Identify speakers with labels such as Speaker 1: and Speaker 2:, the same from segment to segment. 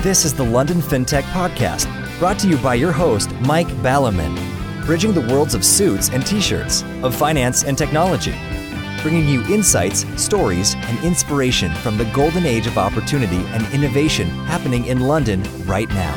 Speaker 1: This is the London FinTech Podcast, brought to you by your host, Mike Ballerman, bridging the worlds of suits and t-shirts, of finance and technology, bringing you insights, stories, and inspiration from the golden age of opportunity and innovation happening in London right now.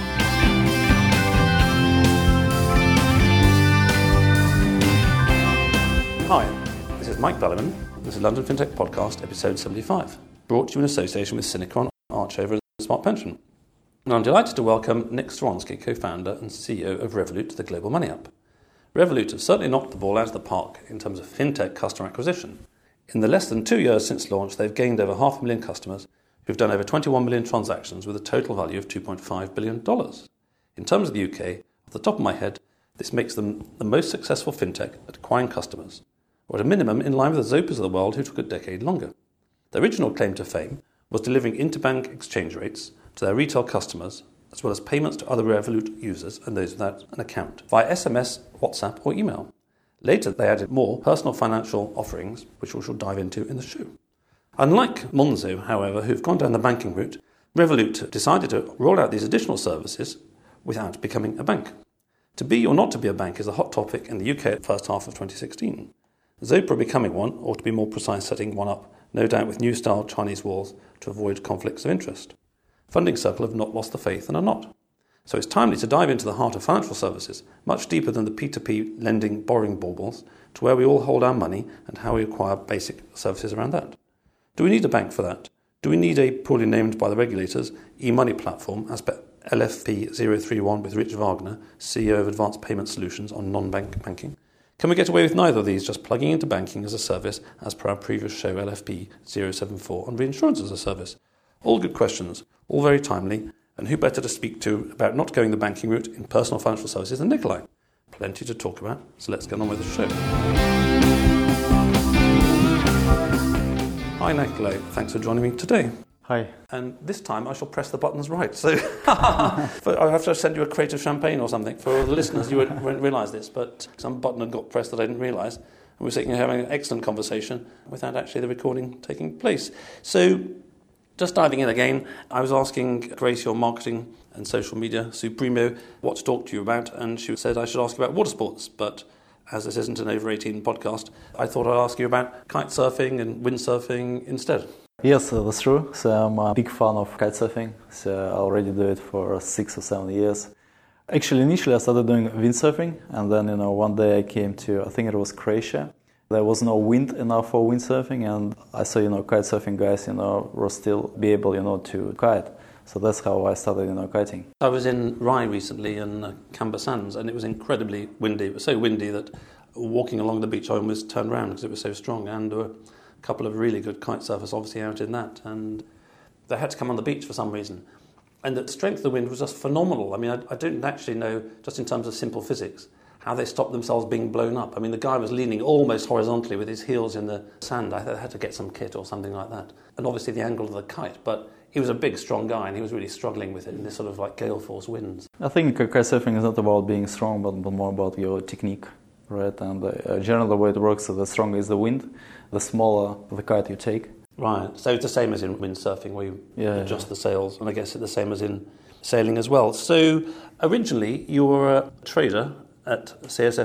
Speaker 2: Hi, this is Mike Ballerman. This is London FinTech Podcast, episode 75, brought to you in association with Synechron, Archover and Smart Pension. And I'm delighted to welcome Nick Storonsky, co-founder and CEO of Revolut, to the Global Money App. Revolut have certainly knocked the ball out of the park in terms of fintech customer acquisition. In the less than 2 years since launch, they've gained over 500,000 customers who've done over 21 million transactions with a total value of $2.5 billion. In terms of the UK, off the top of my head, this makes them the most successful fintech at acquiring customers, or at a minimum in line with the Zopas of the world who took a decade longer. Their original claim to fame was delivering interbank exchange rates to their retail customers, as well as payments to other Revolut users and those without an account, via SMS, WhatsApp or email. Later, they added more personal financial offerings, which we shall dive into in the show. Unlike Monzo, however, who've gone down the banking route, Revolut decided to roll out these additional services without becoming a bank. To be or not to be a bank is a hot topic in the UK at the first half of 2016. Zopa becoming one, or to be more precise, setting one up, no doubt with new-style Chinese walls to avoid conflicts of interest. Funding Circle have not lost the faith and are not. So it's timely to dive into the heart of financial services, much deeper than the P2P lending borrowing baubles, to where we all hold our money and how we acquire basic services around that. Do we need a bank for that? Do we need a poorly named by the regulators e-money platform as per LFP 031 with Rich Wagner, CEO of Advanced Payment Solutions on non-bank banking? Can we get away with neither of these, just plugging into banking as a service as per our previous show LFP 074 on reinsurance as a service? All good questions, all very timely, and who better to speak to about not going the banking route in personal financial services than Nikolai? Plenty to talk about, so let's get on with the show. Hi Nikolai, thanks for joining me today.
Speaker 3: Hi.
Speaker 2: And this time I shall press the buttons right, so I have to send you a crate of champagne or something. For the listeners, you won't realise this, but some button had got pressed that I didn't realise. And we're sitting here having an excellent conversation without actually the recording taking place. So, just diving in again, I was asking Grace, your marketing and social media supremo, what to talk to you about, and she said I should ask you about water sports, but as this isn't an over 18 podcast, I thought I'd ask you about kite surfing and windsurfing instead.
Speaker 3: Yes, that's true. So I'm a big fan of kite surfing. So I already do it for 6 or 7 years. Actually, initially I started doing windsurfing, and then one day I came to, I think it was Croatia. There was no wind enough for windsurfing, and I saw kite surfing guys were still be able to kite. So that's how I started kiting.
Speaker 2: I was in Rye recently in Camber Sands, and it was incredibly windy. It was so windy that walking along the beach I almost turned around because it was so strong, and there were a couple of really good kite surfers obviously out in that, and they had to come on the beach for some reason. And the strength of the wind was just phenomenal. I mean, I don't actually know, just in terms of simple physics, how they stopped themselves being blown up. I mean, the guy was leaning almost horizontally with his heels in the sand. I had to get some kit or something like that. And obviously the angle of the kite, but he was a big, strong guy, and he was really struggling with it in this sort of like gale force winds.
Speaker 3: I think kite surfing is not about being strong, but more about your technique, right? And generally the way it works, the stronger is the wind, the smaller the kite you take.
Speaker 2: Right, so it's the same as in windsurfing where you adjust the sails, and I guess it's the same as in sailing as well. So originally you were a trader at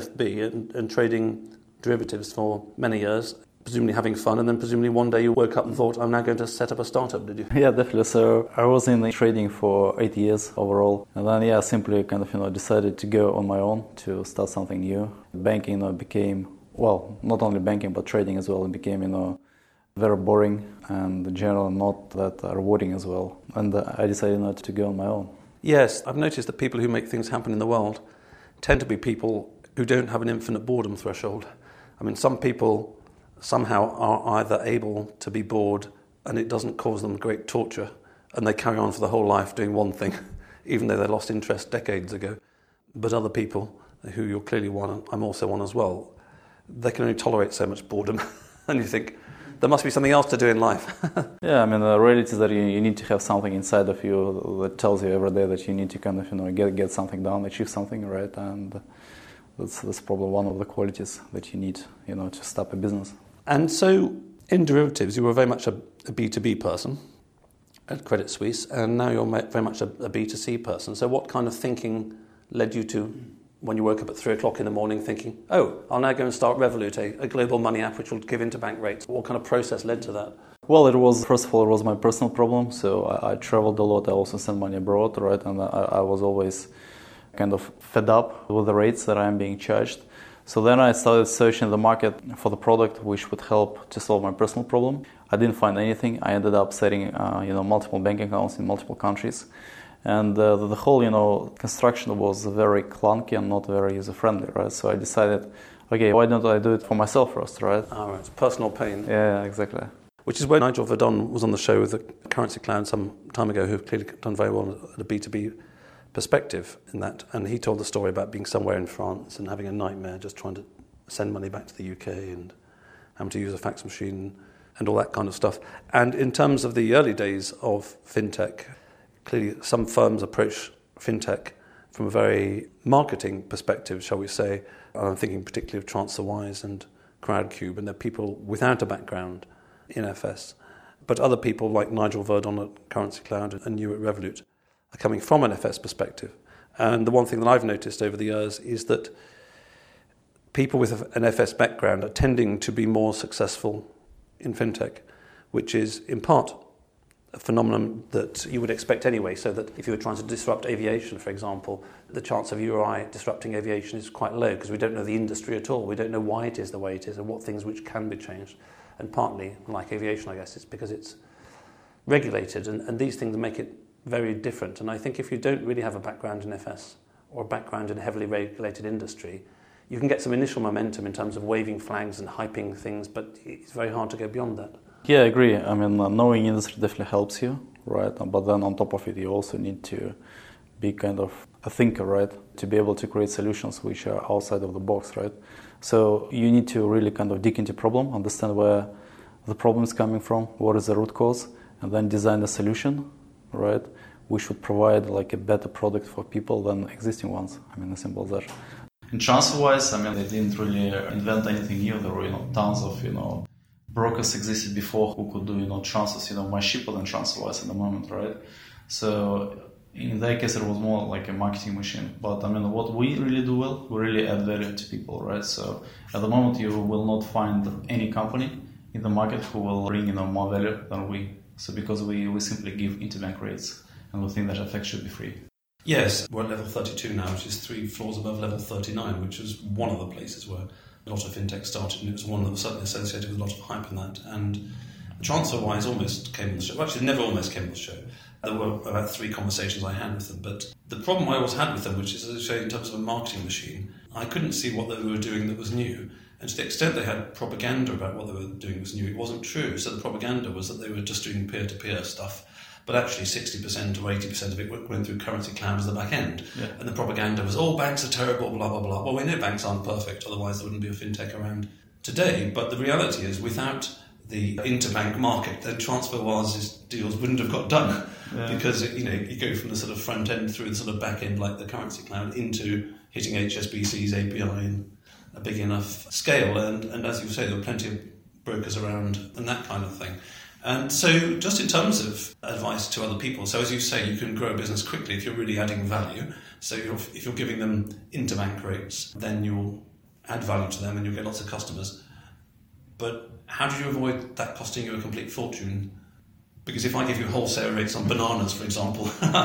Speaker 2: CSFB and trading derivatives for many years, presumably having fun, and then presumably one day you woke up and thought, I'm now going to set up a startup, did you?
Speaker 3: Yeah, definitely. So I was in trading for 8 years overall, and then I simply kind of decided to go on my own to start something new. Banking became, well, not only banking but trading as well, it became very boring and generally not that rewarding as well, and I decided to go on my own.
Speaker 2: Yes, I've noticed that people who make things happen in the world tend to be people who don't have an infinite boredom threshold. I mean, some people somehow are either able to be bored and it doesn't cause them great torture, and they carry on for the whole life doing one thing, even though they lost interest decades ago. But other people, who you're clearly one, I'm also one as well, they can only tolerate so much boredom. And you think, there must be something else to do in life.
Speaker 3: Yeah, I mean, the reality is that you need to have something inside of you that tells you every day that you need to kind of get something done, achieve something, right? And that's probably one of the qualities that you need, to start a business.
Speaker 2: And so in derivatives, you were very much a B2B person. at Credit Suisse, and now you're very much a B2C person. So what kind of thinking led you to, when you woke up at 3 o'clock in the morning, thinking, oh, I'll now go and start Revolut, a global money app which will give interbank rates? What kind of process led to that?
Speaker 3: Well, first of all, it was my personal problem. So I traveled a lot. I also sent money abroad, right? And I was always kind of fed up with the rates that I'm being charged. So then I started searching the market for the product which would help to solve my personal problem. I didn't find anything. I ended up setting, multiple bank accounts in multiple countries. And the whole, construction was very clunky and not very user-friendly, right? So I decided, okay, why don't I do it for myself first, right?
Speaker 2: Right, it's personal pain.
Speaker 3: Yeah, exactly.
Speaker 2: Which is where Nigel Verdon was on the show with the Currency Cloud some time ago, who've clearly done very well at a B2B perspective in that. And he told the story about being somewhere in France and having a nightmare just trying to send money back to the UK and having to use a fax machine and all that kind of stuff. And in terms of the early days of fintech, clearly some firms approach fintech from a very marketing perspective, shall we say. And I'm thinking particularly of TransferWise and Crowdcube, and they're people without a background in FS. But other people like Nigel Verdon at Currency Cloud and you at Revolut are coming from an FS perspective. And the one thing that I've noticed over the years is that people with an FS background are tending to be more successful in fintech, which is in part a phenomenon that you would expect anyway, so that if you were trying to disrupt aviation, for example, the chance of you or I disrupting aviation is quite low because we don't know the industry at all. We don't know why it is the way it is and what things which can be changed. And partly, like aviation, I guess, it's because it's regulated and these things make it very different. And I think if you don't really have a background in FS or a background in a heavily regulated industry, you can get some initial momentum in terms of waving flags and hyping things, but it's very hard to go beyond that.
Speaker 3: Yeah, I agree. I mean, knowing industry definitely helps you, right? But then on top of it, you also need to be kind of a thinker, right? To be able to create solutions which are outside of the box, right? So you need to really kind of dig into problem, understand where the problem is coming from, what is the root cause, and then design a solution, right? Which would provide like a better product for people than existing ones. I mean, as simple as that. In TransferWise, I mean, they didn't really invent anything new. There were, tons of, brokers existed before who could do, transfers, much cheaper than TransferWise at the moment, right? So in that case, it was more like a marketing machine. But I mean, what we really do well, we really add value to people, right? So at the moment, you will not find any company in the market who will bring, more value than we. So because we simply give interbank rates, and we think that FX should be free.
Speaker 2: Yes, we're at level 32 now, which is 3 floors above level 39, which was one of the places where a lot of fintech started, and it was one that was certainly associated with a lot of hype in that. And TransferWise almost came on the show. Well, actually, never almost came on the show. There were about 3 conversations I had with them, but the problem I always had with them, which is, as I say, in terms of a marketing machine, I couldn't see what they were doing that was new. And to the extent they had propaganda about what they were doing was new, it wasn't true. So the propaganda was that they were just doing peer-to-peer stuff, but actually 60% or 80% of it went through Currency Cloud as the back end. Yeah. And the propaganda was, banks are terrible, blah, blah, blah. Well, we know banks aren't perfect, otherwise there wouldn't be a fintech around today. But the reality is, without the interbank market, then TransferWise's deals wouldn't have got done. Yeah. Because, you go from the sort of front end through the sort of back end, like the Currency Cloud, into hitting HSBC's API in a big enough scale. And as you say, there were plenty of brokers around and that kind of thing. And so just in terms of advice to other people, so as you say, you can grow a business quickly if you're really adding value. So if you're giving them interbank rates, then you'll add value to them and you'll get lots of customers. But how do you avoid that costing you a complete fortune? Because if I give you wholesale rates on bananas, for example,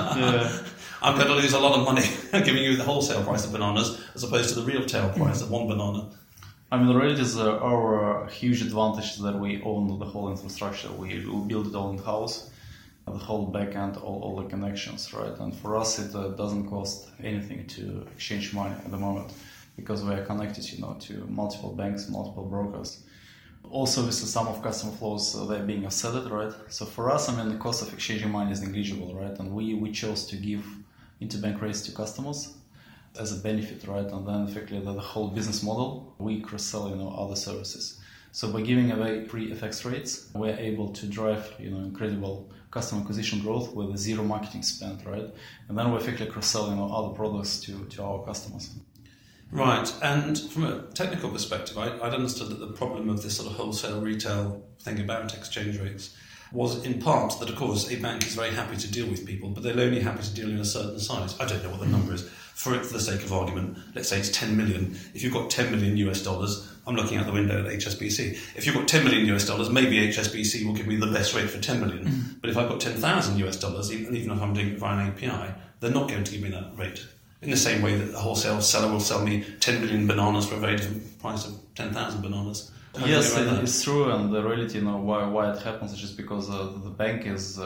Speaker 2: I'm going to lose a lot of money giving you the wholesale price of bananas as opposed to the retail price of one banana.
Speaker 3: I mean, really, it is our huge advantage that we own the whole infrastructure. We build it all in-house, the whole backend, all the connections, right? And for us, it doesn't cost anything to exchange money at the moment because we are connected, to multiple banks, multiple brokers. Also, obviously, some of customer flows, they're being offset, right? So for us, I mean, the cost of exchanging money is negligible, right? And we chose to give interbank rates to customers as a benefit, right? And then effectively the whole business model, we cross-sell, other services. So by giving away free FX rates, we're able to drive, incredible customer acquisition growth with zero marketing spend, right? And then we effectively cross-sell, other products to our customers.
Speaker 2: Right, and from a technical perspective, I'd understood that the problem of this sort of wholesale retail thing about exchange rates was in part that, of course, a bank is very happy to deal with people, but they're only happy to deal in a certain size. I don't know what the number is. For the sake of argument, let's say it's 10 million. If you've got 10 million US dollars, I'm looking out the window at HSBC. If you've got 10 million US dollars, maybe HSBC will give me the best rate for 10 million. But if I've got 10,000 US dollars, even if I'm doing it via an API, they're not going to give me that rate. In the same way that a wholesale seller will sell me 10 million bananas for a very different price of 10,000 bananas.
Speaker 3: Yes, it's true, and the reality, why it happens is just because the bank is.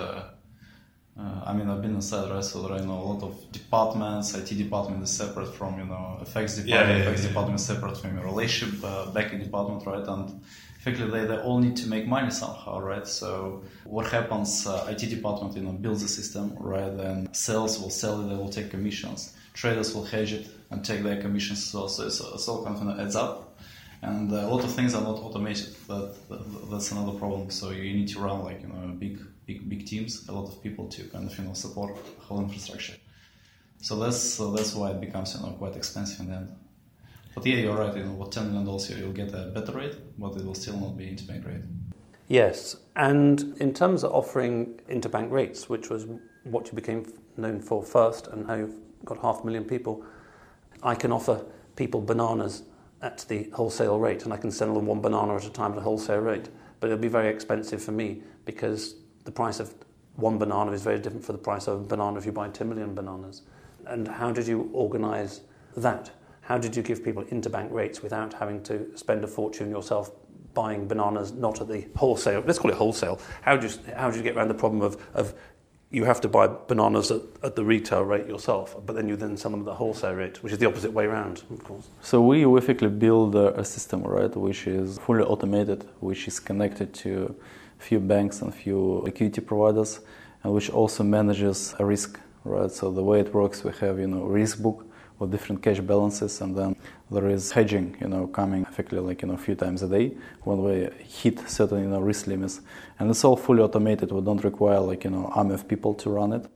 Speaker 3: I've been inside, right? So there are a lot of departments. IT department is separate from FX department. FX department is separate from your relationship banking department, right? And effectively, they all need to make money somehow, right? So what happens? IT department, builds the system, right? Then sales will sell it. They will take commissions. Traders will hedge it and take their commissions as well. So it's all kind of adds up. And a lot of things are not automated. That's another problem. So you need to run big teams, a lot of people to kind of support the whole infrastructure. So that's why it becomes quite expensive in the end. But yeah, you're right. With $10 million, you'll get a better rate, but it will still not be interbank rate.
Speaker 2: Yes, and in terms of offering interbank rates, which was what you became known for first, and how you've got 500,000 people, I can offer people bananas at the wholesale rate, and I can sell them one banana at a time at a wholesale rate. But it'll be very expensive for me because the price of one banana is very different for the price of a banana if you buy 10 million bananas. And how did you organise that? How did you give people interbank rates without having to spend a fortune yourself buying bananas not at the wholesale? Let's call it wholesale. How did you get around the problem of you have to buy bananas at the retail rate yourself, but then you sell them at the wholesale rate, which is the opposite way around, of course.
Speaker 3: So we effectively build a system, right, which is fully automated, which is connected to a few banks and a few liquidity providers, and which also manages a risk, right? So the way it works, we have, risk book with different cash balances, and then there is hedging, coming effectively a few times a day when we hit certain, risk limits. And it's all fully automated. We don't require army of people to run it.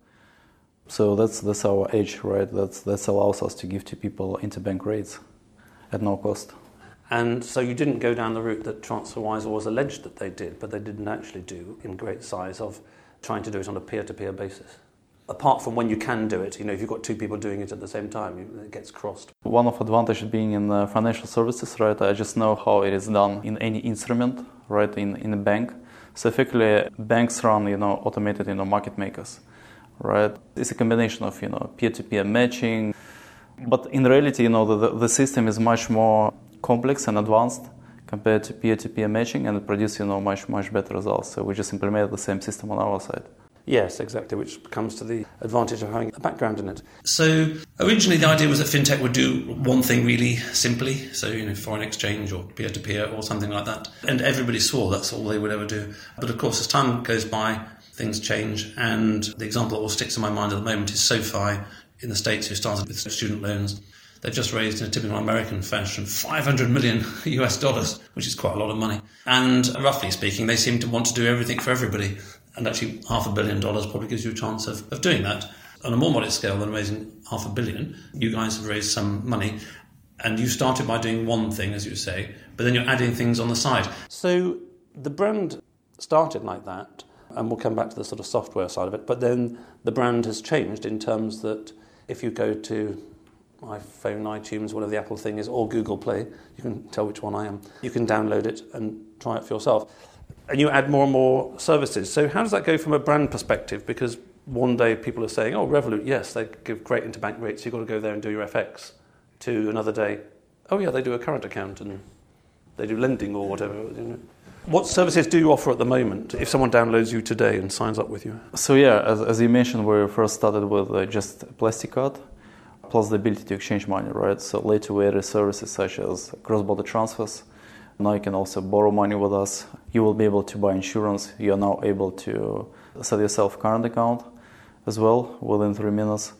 Speaker 3: So that's our edge, right? That allows us to give to people interbank rates at no cost.
Speaker 2: And so you didn't go down the route that TransferWise was alleged that they did, but they didn't actually do in great size of trying to do it on a peer-to-peer basis. Apart from when you can do it, if you've got two people doing it at the same time, it gets crossed.
Speaker 3: One of the advantages being in financial services, right? I just know how it is done in any instrument, right? In a bank. So effectively, banks run, automated, market makers, right? It's a combination of, peer-to-peer matching. But in reality, the system is much more complex and advanced compared to peer-to-peer matching, and it produces, much better results. So we just implemented the same system on our side.
Speaker 2: Yes, exactly, which comes to the advantage of having a background in it. So originally the idea was that fintech would do one thing really simply, so foreign exchange or peer-to-peer or something like that. And everybody swore that's all they would ever do. But of course, as time goes by, things change. And the example that all sticks in my mind at the moment is SoFi in the States, who started with student loans. They've just raised, in a typical American fashion, $500 million US, which is quite a lot of money. And roughly speaking, they seem to want to do everything for everybody. And actually, $500 million probably gives you a chance of doing that. On a more modest scale than raising $500 million, you guys have raised some money, and you started by doing one thing, as you say, but then you're adding things on the side. So the brand started like that, and we'll come back to the sort of software side of it, but then the brand has changed in terms that if you go to iPhone, iTunes, whatever the Apple thing is, or Google Play, you can tell which one I am, you can download it and try it for yourself. And you add more and more services. So how does that go from a brand perspective? Because one day people are saying, oh, Revolut, yes, they give great interbank rates, you've got to go there and do your FX. To another day, oh yeah, they do a current account and they do lending or whatever. What services do you offer at the moment if someone downloads you today and signs up with you?
Speaker 3: So yeah, as you mentioned, we first started with just a plastic card, plus the ability to exchange money, right? So later we added services such as cross-border transfers. Now you can also borrow money with us. You will be able to buy insurance. You are now able to set yourself a current account as well within 3 minutes.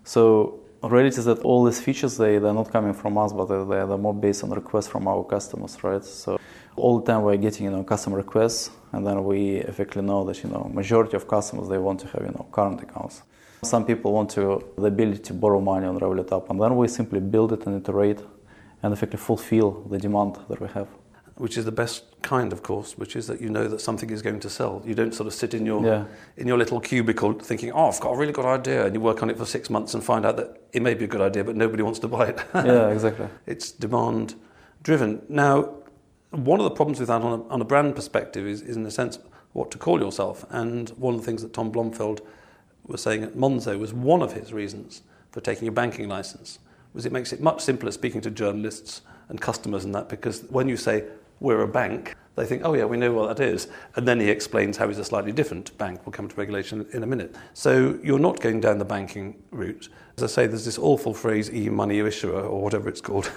Speaker 3: So the reality is that all these features, they're not coming from us, but they're more based on requests from our customers, right? So all the time we're getting, customer requests, and then we effectively know that, majority of customers, they want to have, current accounts. Some people want the ability to borrow money on Revolut app, and then we simply build it and iterate and effectively fulfill the demand that we have.
Speaker 2: which is the best kind, of course, which is that you know that something is going to sell. You don't sort of sit in your little cubicle thinking, oh, I've got a really good idea, and you work on it for 6 months and find out that it may be a good idea, but nobody wants to buy it.
Speaker 3: Yeah, exactly.
Speaker 2: It's demand-driven. Now, one of the problems with that on a brand perspective is, in a sense, what to call yourself. And one of the things that Tom Blomfield was saying at Monzo was one of his reasons for taking a banking license was it makes it much simpler speaking to journalists and customers and that, because when you say we're a bank, they think, oh yeah, we know what that is. And then he explains how he's a slightly different bank. We'll come to regulation in a minute. So you're not going down the banking route. As I say, there's this awful phrase, e-money issuer, or whatever it's called,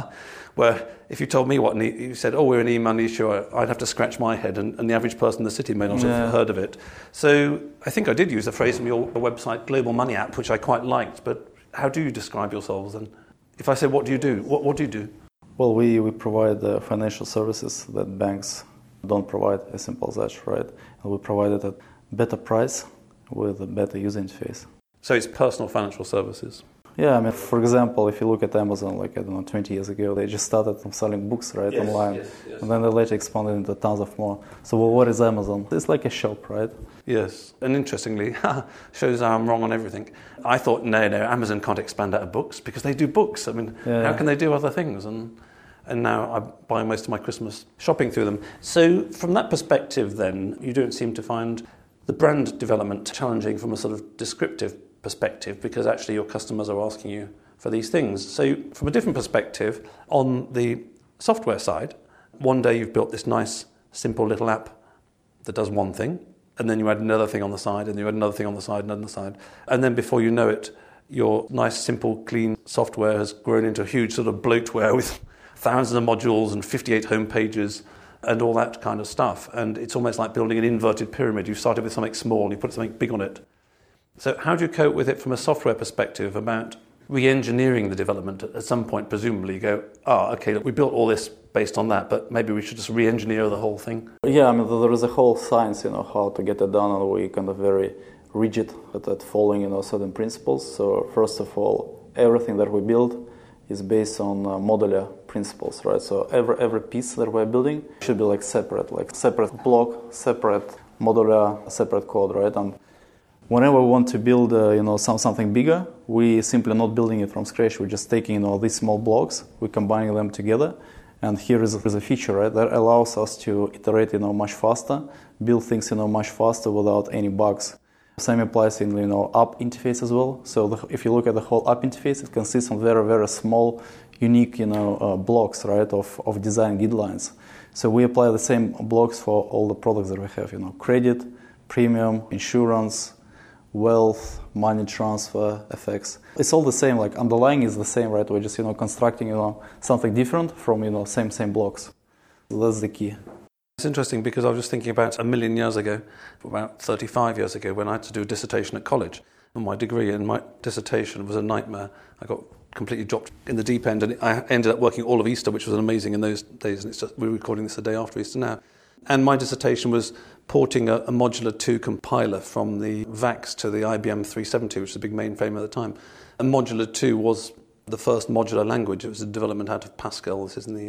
Speaker 2: where if you told me you said, oh, we're an e-money issuer, I'd have to scratch my head, and the average person in the city may not have heard of it. So I think I did use a phrase from your website, Global Money App, which I quite liked, but how do you describe yourselves? And if I say, what do you do? What do you do?
Speaker 3: Well, we provide financial services that banks don't provide, as simple as that, right? And we provide it at better price with a better user interface.
Speaker 2: So it's personal financial services?
Speaker 3: Yeah, I mean, for example, if you look at Amazon, 20 years ago, they just started selling books, right, online. Yes. And then they later expanded into tons of more. So what is Amazon? It's like a shop, right?
Speaker 2: Yes, and interestingly, shows how I'm wrong on everything. I thought, no, Amazon can't expand out of books because they do books. I mean, how can they do other things? And now I buy most of my Christmas shopping through them. So from that perspective then, you don't seem to find the brand development challenging from a sort of descriptive perspective, because actually your customers are asking you for these things. So from a different perspective, on the software side, one day you've built this nice, simple little app that does one thing, and then you add another thing on the side, and you add another thing on the side, another side. And then before you know it, your nice, simple, clean software has grown into a huge sort of bloatware with thousands of modules and 58 home pages and all that kind of stuff. And it's almost like building an inverted pyramid. You started with something small and you put something big on it. So how do you cope with it from a software perspective about re-engineering the development? At some point, presumably, you go, okay, look, we built all this based on that, but maybe we should just re-engineer the whole thing.
Speaker 3: Yeah, I mean, there is a whole science, how to get it done, and we kind of very rigid at following, certain principles. So first of all, everything that we build is based on modular principles, right? So every piece that we're building should be separate block, separate modular, separate code, right? And whenever we want to build, something bigger, we simply not building it from scratch. We're just taking, these small blocks, we're combining them together, and here is a feature, right, that allows us to iterate, much faster, build things, much faster without any bugs. Same applies in, app interface as well. So if you look at the whole app interface, it consists of very, very small, unique, blocks, right, of design guidelines. So we apply the same blocks for all the products that we have, credit, premium, insurance, wealth, money transfer, FX. It's all the same, underlying is the same, right? We're just, constructing, something different from, same blocks. So that's the key.
Speaker 2: It's interesting because I was just thinking about a million years ago, about 35 years ago, when I had to do a dissertation at college. And my degree and my dissertation was a nightmare. I got completely dropped in the deep end, and I ended up working all of Easter, which was amazing in those days. And we're recording this the day after Easter now. And my dissertation was porting a Modular 2 compiler from the VAX to the IBM 370, which was a big mainframe at the time. And Modular 2 was the first modular language. It was a development out of Pascal. This is in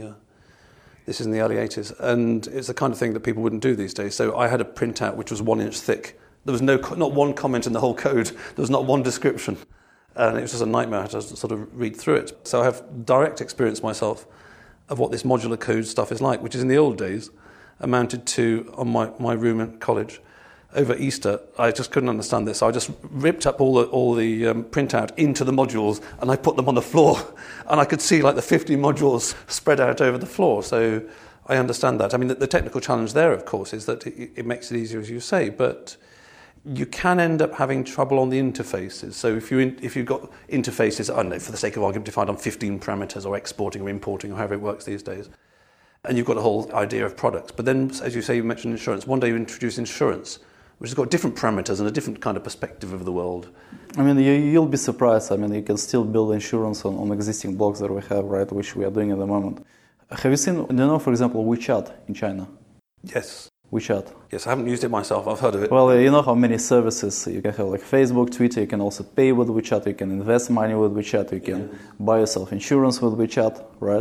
Speaker 2: the early 80s. And it's the kind of thing that people wouldn't do these days. So I had a printout which was 1 inch thick. There was not one comment in the whole code. There was not one description. And it was just a nightmare to sort of read through it. So I have direct experience myself of what this modular code stuff is like, which is in the old days amounted to, on my room at college, over Easter, I just couldn't understand this. So I just ripped up all the printout into the modules, and I put them on the floor, and I could see the 50 modules spread out over the floor. So I understand that. I mean, the technical challenge there, of course, is that it makes it easier, as you say, but you can end up having trouble on the interfaces. So if you've got interfaces, I don't know, for the sake of argument, defined on 15 parameters, or exporting or importing, or however it works these days, and you've got a whole idea of products. But then, as you say, you mentioned insurance. One day you introduce insurance, which has got different parameters and a different kind of perspective of the world.
Speaker 3: I mean, you'll be surprised. I mean, you can still build insurance on existing blocks that we have, right, which we are doing at the moment. Have you seen, for example, WeChat in China?
Speaker 2: Yes.
Speaker 3: WeChat.
Speaker 2: Yes, I haven't used it myself. I've heard of it.
Speaker 3: Well, you know how many services you can have, Facebook, Twitter. You can also pay with WeChat. You can invest money with WeChat. You can buy yourself insurance with WeChat, right?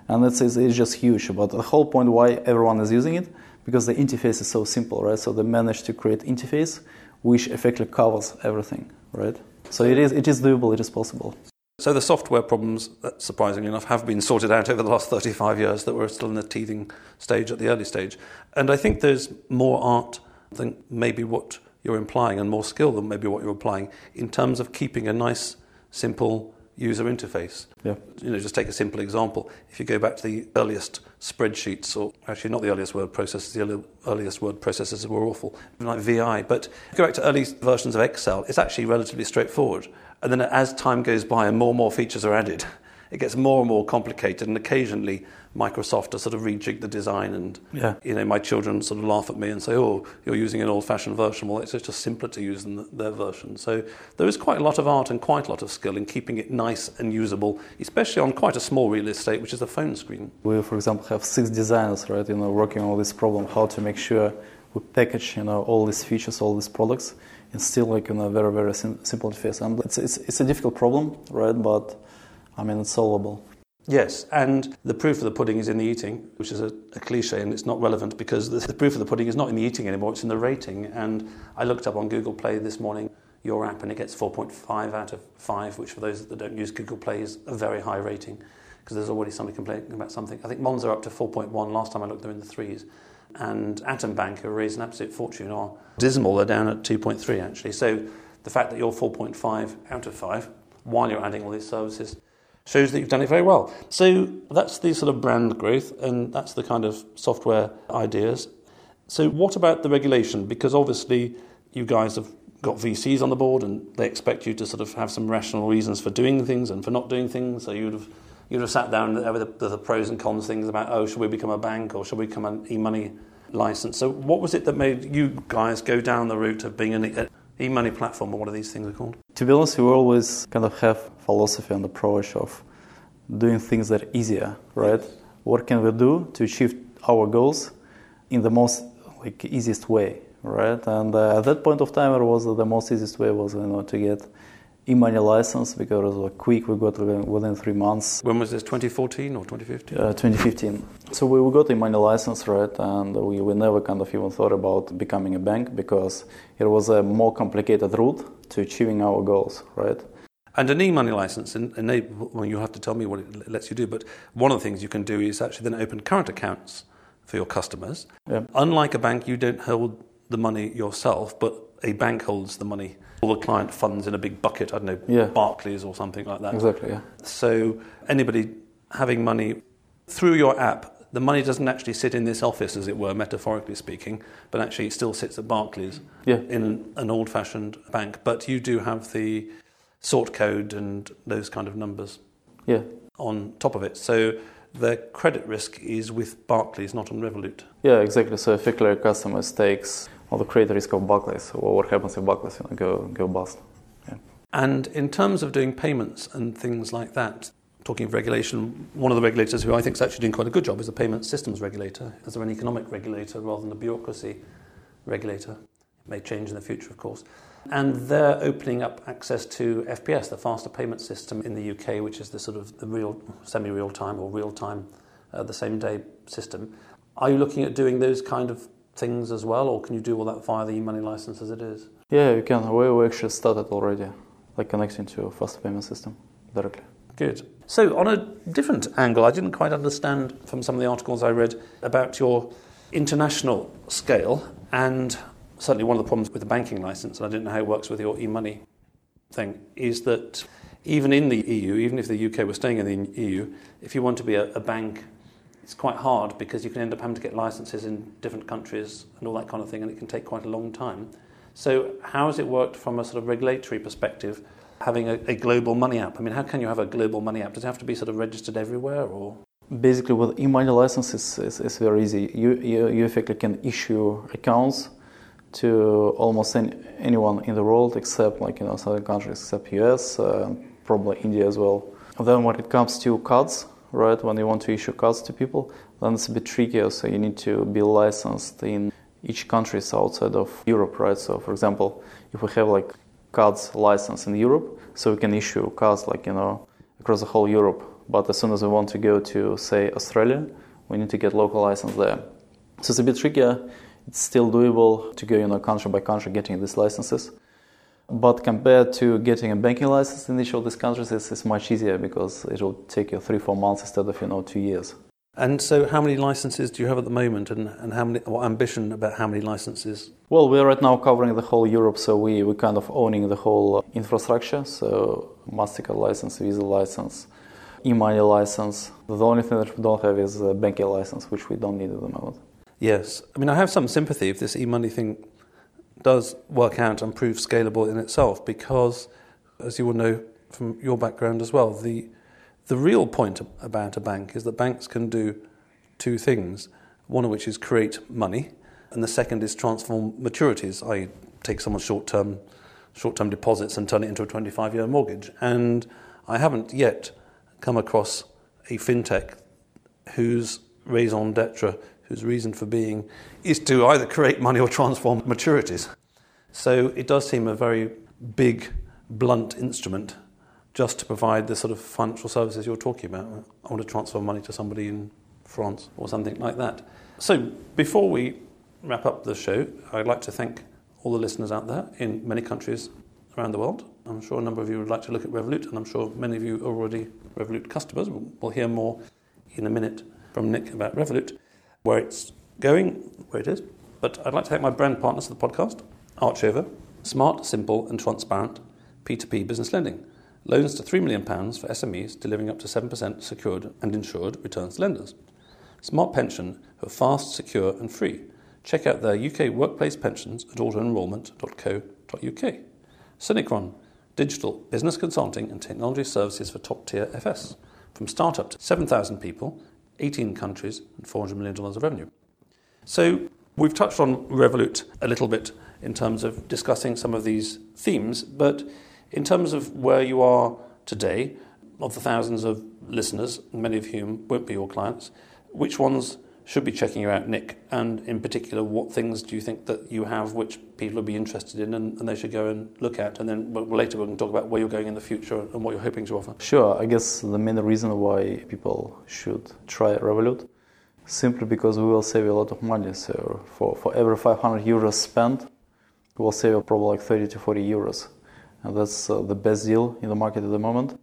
Speaker 3: And it's just huge. But the whole point why everyone is using it, because the interface is so simple, right? So they managed to create interface which effectively covers everything, right? So it is doable, it is possible.
Speaker 2: So the software problems, surprisingly enough, have been sorted out over the last 35 years that we're still in the teething stage at the early stage. And I think there's more art than maybe what you're implying and more skill than maybe what you're applying in terms of keeping a nice, simple user interface.
Speaker 3: Yeah.
Speaker 2: Just take a simple example. If you go back to the earliest spreadsheets, or actually not the earliest word processors, the earliest word processors were awful, like VI, but go back to early versions of Excel, it's actually relatively straightforward. And then as time goes by and more features are added, it gets more and more complicated, and occasionally Microsoft has sort of rejigged the design, and my children sort of laugh at me and say, oh, you're using an old-fashioned version. Well, it's just simpler to use than their version. So there is quite a lot of art and quite a lot of skill in keeping it nice and usable, especially on quite a small real estate, which is a phone screen.
Speaker 3: We, for example, have 6 designers, right, working on this problem, how to make sure we package, all these features, all these products, and still like in a very, very simple interface. And it's a difficult problem, right? But it's solvable.
Speaker 2: Yes, and the proof of the pudding is in the eating, which is a cliche, and it's not relevant because the proof of the pudding is not in the eating anymore, it's in the rating. And I looked up on Google Play this morning your app, and it gets 4.5 out of 5, which for those that don't use Google Play is a very high rating, because there's already somebody complaining about something. I think Monzo are up to 4.1. Last time I looked, they're in the 3s. And Atom Bank, who raised an absolute fortune, are dismal. They're down at 2.3, actually. So the fact that you're 4.5 out of 5, while you're adding all these services, shows that you've done it very well. So that's the sort of brand growth, and that's the kind of software ideas. So what about the regulation? Because obviously you guys have got VCs on the board, and they expect you to sort of have some rational reasons for doing things and for not doing things. So you'd have sat down with the pros and cons things about, should we become a bank or should we become an e-money license? So what was it that made you guys go down the route of being an e-money platform, or what are these things are called?
Speaker 3: To be honest, we always kind of have philosophy and approach of doing things that are easier, right? Yes. What can we do to achieve our goals in the most easiest way, right? And at that point of time, it was the most easiest way was to get e-money license, because it was quick. We got within 3 months.
Speaker 2: When was this? 2014 or 2015?
Speaker 3: 2015. So we got e-money license, right? And we never kind of even thought about becoming a bank, because it was a more complicated route to achieving our goals, right?
Speaker 2: And an e-money license, well, you have to tell me what it lets you do, but one of the things you can do is actually then open current accounts for your customers. Yeah. Unlike a bank, you don't hold the money yourself, but a bank holds the money. All the client funds in a big bucket, I don't know, Barclays or something like that.
Speaker 3: Exactly, yeah.
Speaker 2: So anybody having money through your app, the money doesn't actually sit in this office, as it were, metaphorically speaking, but actually it still sits at Barclays in an old-fashioned bank. But you do have the sort code and those kind of numbers on top of it. So the credit risk is with Barclays, not on Revolut.
Speaker 3: Yeah, exactly. So effectively a customer takes all the credit risk of Barclays. So what happens if Barclays go bust? Yeah.
Speaker 2: And in terms of doing payments and things like that, talking of regulation, one of the regulators who I think is actually doing quite a good job is the payment systems regulator. Is there an economic regulator rather than a bureaucracy regulator? It may change in the future, of course. And they're opening up access to FPS, the faster payment system in the UK, which is the sort of the real, semi-real time or real time, the same day system. Are you looking at doing those kind of things as well, or can you do all that via the e-money license as it is?
Speaker 3: Yeah, you can. We actually started already, connecting to a faster payment system directly.
Speaker 2: Good. So on a different angle, I didn't quite understand from some of the articles I read about your international scale, and certainly one of the problems with the banking license, and I didn't know how it works with your e-money thing, is that even in the EU, even if the UK was staying in the EU, if you want to be a bank, it's quite hard because you can end up having to get licenses in different countries and all that kind of thing, and it can take quite a long time. So how has it worked from a sort of regulatory perspective, having a global money app? I mean, how can you have a global money app? Does it have to be sort of registered everywhere, or?
Speaker 3: Basically, with e-money license, it's very easy. You effectively can issue accounts to almost anyone in the world, except certain countries, except US, probably India as well. And then when it comes to cards, right, when you want to issue cards to people, then it's a bit trickier. So you need to be licensed in each country outside of Europe, right? So, for example, if we have cards license in Europe, so we can issue cards across the whole Europe, but as soon as we want to go to, say, Australia, we need to get local license there. So it's a bit trickier. It's still doable to go, country by country getting these licenses. But compared to getting a banking license in each of these countries, it's much easier because it will take you 3-4 months instead of 2 years.
Speaker 2: And so how many licenses do you have at the moment, and what ambition about how many licenses?
Speaker 3: Well, we're right now covering the whole Europe, so we're kind of owning the whole infrastructure. So MasterCard license, Visa license, e-money license. The only thing that we don't have is a banking license, which we don't need at the moment.
Speaker 2: Yes. I mean, I have some sympathy if this e-money thing does work out and prove scalable in itself, because, as you will know from your background as well, the real point about a bank is that banks can do two things, one of which is create money, and the second is transform maturities, i.e. take someone's short-term deposits and turn it into a 25-year mortgage. And I haven't yet come across a fintech whose raison d'etre, whose reason for being, is to either create money or transform maturities. So it does seem a very big, blunt instrument just to provide the sort of financial services you're talking about. I want to transfer money to somebody in France or something like that. So before we wrap up the show, I'd like to thank all the listeners out there in many countries around the world. I'm sure a number of you would like to look at Revolut, and I'm sure many of you are already Revolut customers. We'll hear more in a minute from Nick about Revolut, where it's going, where it is. But I'd like to thank my brand partners of the podcast, Archover, smart, simple and transparent P2P business lending. Loans to £3 million for SMEs, delivering up to 7% secured and insured returns to lenders. Smart Pension, who are fast, secure and free. Check out their UK workplace pensions at autoenrolment.co.uk. Synchron, digital business consulting and technology services for top-tier FS. From startup to 7,000 people, 18 countries and $400 million of revenue. So we've touched on Revolut a little bit in terms of discussing some of these themes, but in terms of where you are today, of the thousands of listeners, many of whom won't be your clients, which ones should be checking you out, Nick? And in particular, what things do you think that you have which people will be interested in and they should go and look at? And then later we can talk about where you're going in the future and what you're hoping to offer.
Speaker 3: Sure. I guess the main reason why people should try Revolut, simply because we will save you a lot of money. So for every 500 euros spent, we will save you probably like 30 to 40 euros. And that's the best deal in the market at the moment.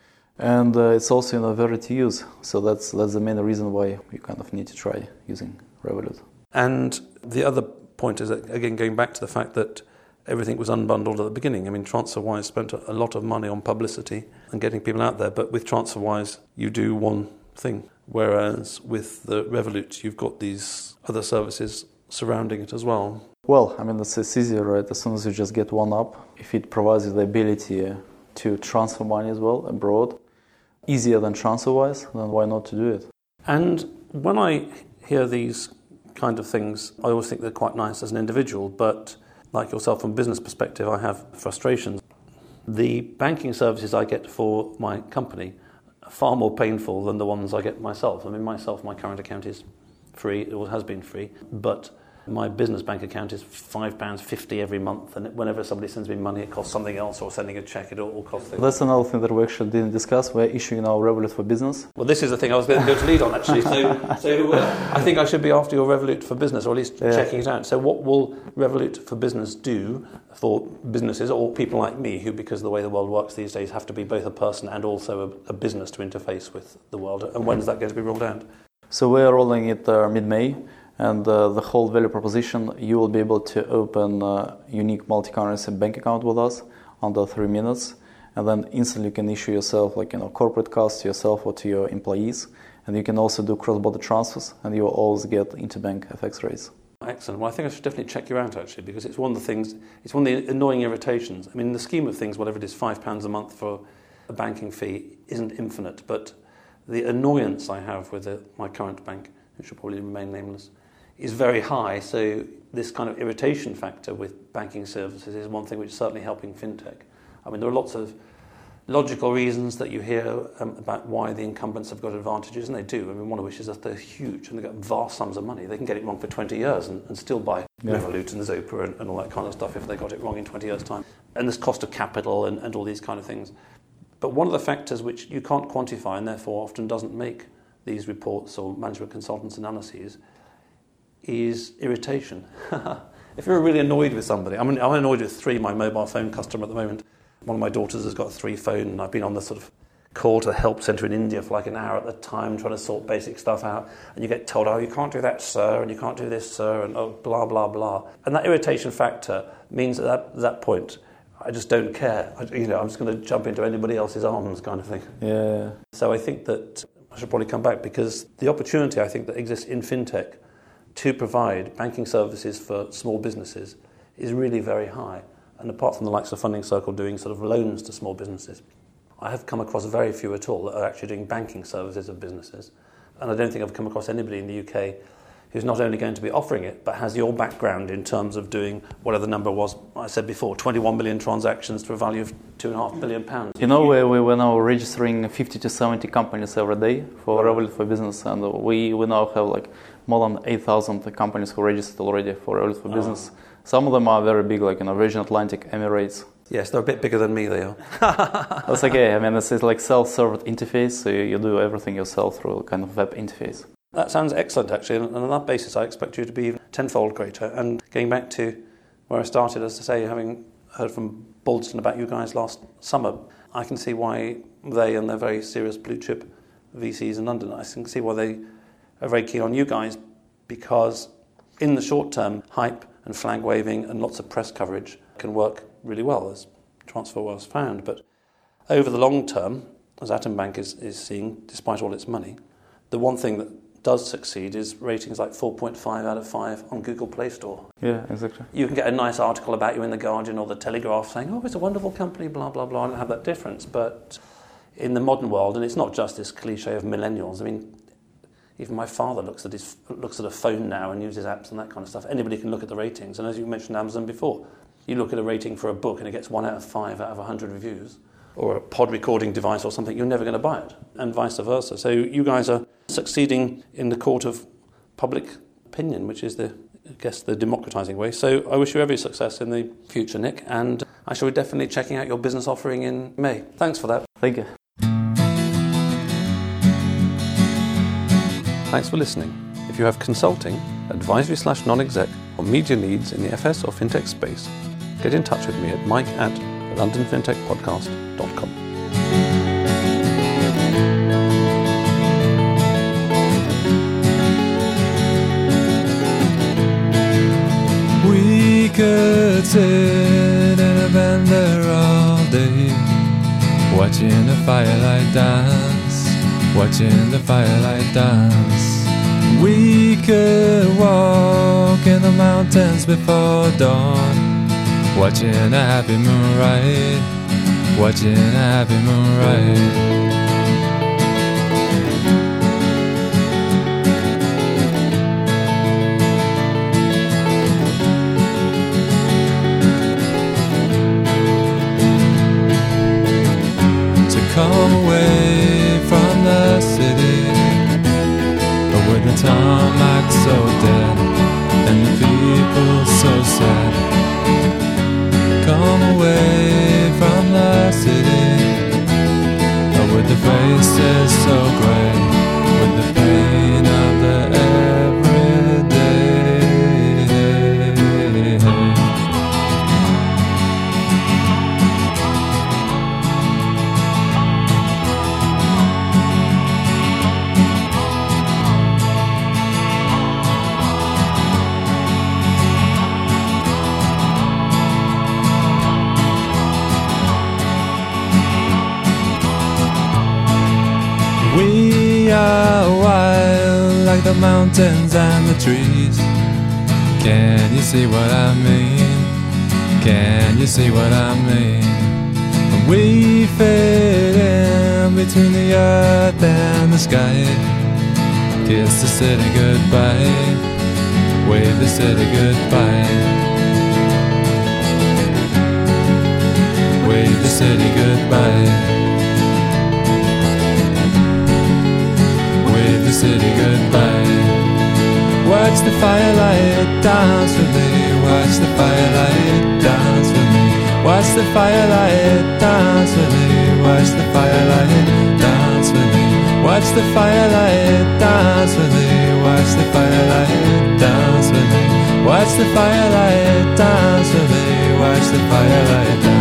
Speaker 3: And it's also very to use. So that's the main reason why you kind of need to try using Revolut.
Speaker 2: And the other point is, that, again, going back to the fact that everything was unbundled at the beginning. I mean, TransferWise spent a lot of money on publicity and getting people out there. But with TransferWise, you do one thing. Whereas with the Revolut, you've got these other services surrounding it as well.
Speaker 3: Well, I mean, it's easier, right? As soon as you just get one up, if it provides you the ability to transfer money as well abroad, easier than TransferWise, then why not to do it?
Speaker 2: And when I hear these kind of things, I always think they're quite nice as an individual, but like yourself from a business perspective, I have frustrations. The banking services I get for my company are far more painful than the ones I get myself. I mean, my current account is free, it has been free, but my business bank account is £5.50 every month, and whenever somebody sends me money, it costs something else, or sending a cheque, it all costs things.
Speaker 3: That's another thing that we actually didn't discuss. We're issuing now Revolut for Business.
Speaker 2: Well, this is the thing I was going to go to lead on, actually. So I think I should be after your Revolut for Business, or at least checking it out. So what will Revolut for Business do for businesses, or people like me, who, because of the way the world works these days, have to be both a person and also a business to interface with the world? And when is that going to be rolled out?
Speaker 3: So we're rolling it mid-May. And the whole value proposition, you will be able to open a unique multi-currency bank account with us under 3 minutes. And then instantly you can issue yourself corporate cards to yourself or to your employees. And you can also do cross-border transfers, and you will always get interbank FX rates.
Speaker 2: Excellent. Well, I think I should definitely check you out, actually, because it's one of the annoying irritations. I mean, in the scheme of things, whatever it is, £5 a month for a banking fee isn't infinite. But the annoyance I have with my current bank, which should probably remain nameless, is very high. So this kind of irritation factor with banking services is one thing which is certainly helping fintech. I mean, there are lots of logical reasons that you hear about why the incumbents have got advantages, and they do. I mean, one of which is that they're huge and they've got vast sums of money. They can get it wrong for 20 years and still buy Revolut and Zopa and all that kind of stuff if they got it wrong in 20 years' time. And there's cost of capital and all these kind of things. But one of the factors which you can't quantify and therefore often doesn't make these reports or management consultants' analyses is irritation. If you're really annoyed with somebody, I'm annoyed with Three, my mobile phone customer at the moment. One of my daughters has got a Three phone, and I've been on the sort of call to the help centre in India for like an hour at the time trying to sort basic stuff out, and you get told, oh, you can't do that, sir, and you can't do this, sir, and oh, blah, blah, blah. And that irritation factor means at that point, I just don't care. I'm just going to jump into anybody else's arms kind of thing.
Speaker 3: Yeah.
Speaker 2: So I think that I should probably come back, because the opportunity I think that exists in fintech to provide banking services for small businesses is really very high. And apart from the likes of Funding Circle doing sort of loans to small businesses, I have come across very few at all that are actually doing banking services of businesses. And I don't think I've come across anybody in the UK who's not only going to be offering it, but has your background in terms of doing whatever the number was, I said before, 21 million transactions to a value of £2.5 billion.
Speaker 3: We're now registering 50 to 70 companies every day for Revolut for Business, and we now have like more than 8,000 companies who registered already for Revolut for Business. Some of them are very big, like Virgin Atlantic, Emirates.
Speaker 2: Yes, they're a bit bigger than me, they are.
Speaker 3: That's okay. I mean, it's like self-served interface, so you do everything yourself through a kind of web interface.
Speaker 2: That sounds excellent, actually, and on that basis I expect you to be even tenfold greater. And getting back to where I started, as I say, having heard from Baldeston about you guys last summer, I can see why they and their very serious blue-chip VCs in London, I can see why they are very keen on you guys, because in the short term, hype and flag waving and lots of press coverage can work really well, as TransferWise found. But over the long term, as Atom Bank is seeing, despite all its money, the one thing that does succeed is ratings like 4.5 out of 5 on Google Play Store.
Speaker 3: Yeah, exactly.
Speaker 2: You can get a nice article about you in The Guardian or The Telegraph saying, oh, it's a wonderful company, blah, blah, blah, and have that difference. But in the modern world, and it's not just this cliche of millennials, I mean, even my father looks at a phone now and uses apps and that kind of stuff. Anybody can look at the ratings. And as you mentioned Amazon before, you look at a rating for a book and it gets 1 out of 5 out of 100 reviews, or a pod recording device or something, you're never going to buy it, and vice versa. So you guys are succeeding in the court of public opinion, which is the democratising way. So I wish you every success in the future, Nick, and I shall be definitely checking out your business offering in May. Thanks for that.
Speaker 3: Thank you.
Speaker 2: Thanks for listening. If you have consulting, advisory/non-exec, or media needs in the FS or fintech space, get in touch with me at mike@londonfintechpodcast.com.
Speaker 4: We could sit in a bender all day, watching the firelight dance, watching the firelight dance. We could walk in the mountains before dawn, watching a happy moonrise, watching a happy moonrise. Come away from the city, with the tarmac so dead and the people so sad. Come away from the city, with the faces so grey, with the pain of the everyday. We are wild like the mountains and the trees. Can you see what I mean? Can you see what I mean? We fit in between the earth and the sky. Kiss the city goodbye, wave the city goodbye, wave the city goodbye. Wave the city goodbye. Watch the firelight dance with me, watch the firelight dance with me. Watch the firelight dance with me. Watch the firelight dance with me. Watch the firelight dance with me. Watch the firelight dance with me. Watch the firelight dance with me. Watch the firelight dance.